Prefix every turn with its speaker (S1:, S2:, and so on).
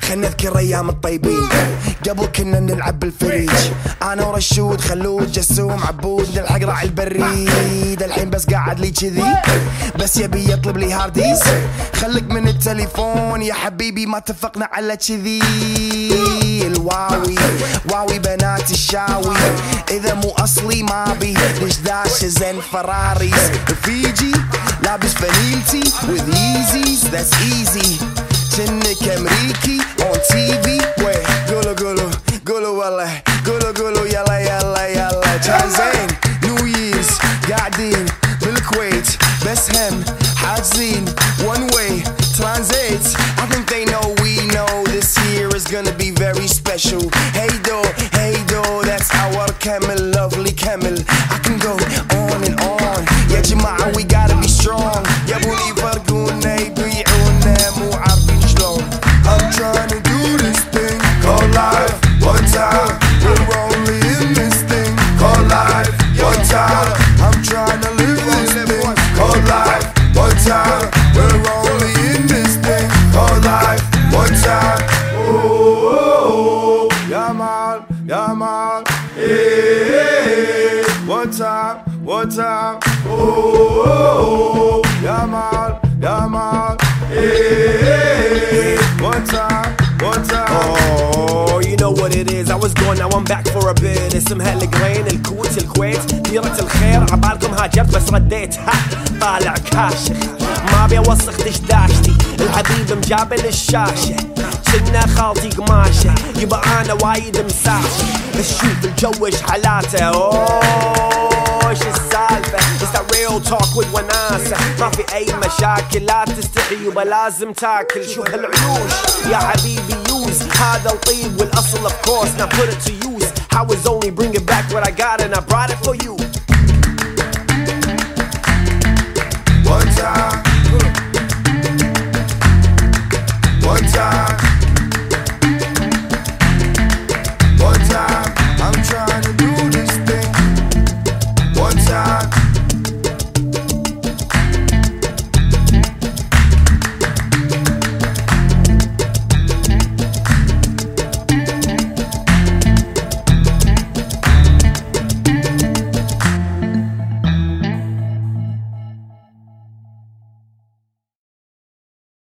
S1: خلنا نذكر ايام الطيبين قبل كنا نلعب بالفريج. انا ورشود خلود جسوم عبود نلحق راعي البريد. الحين بس قاعد لي كذي بس يبي يطلب لي هارديز. خلك من التليفون يا حبيبي ما اتفقنا على كذي. الواوي واوي بنات الشاوي اذا مو اصلي ما بي ليش داش زين فراريز. فيجي لابس فانيلتي with Yeezys that's easy. كنك امريكي on TV. قولوا قولوا قولوا والله قولوا قولوا يلا يلا يلا. جاهزين نيو ييرز قاعدين بالكويت بس هم حاجزين one way transit. I think they know we know this year is gonna be very special. Hey do that's our camel lovely camel. I can go on and on يا جماعة we gotta be strong. يبون يفرقونا يبيعونا مو عارفين شلون. I'm trying to do this thing called life one time. We're only in this thing called life one time. I'm trying to live this thing called life one time. We're only in this thing called life one time. Oh, yeah man, yeah man. Hey, one time, one time. Oh, yeah man, yeah man. Hey, one time, one time.
S2: Oh, you know what it is. I was gone, now I'm back for a bit. اسمها القرين الكوت الكويت ديرة الخير. عبالكم هاجرت بس رديت ها طالع كاشخ. ما ابي اوسخ دشداشتي الحبيب مجابل الشاشة. كنا خالتي قماشة يبقى انا وايد مساشة. شوف الجو ايش حالاته. اوه ايش السالفة. It's that real talk with وناسة. ما في اي مشاكل لا تستحي يبقى لازم تاكل. شوف هالعيوش يا حبيبي يوز هذا الطيب والاصل of course. Now put it to use. I was only bringing back what I got and I brought it for you.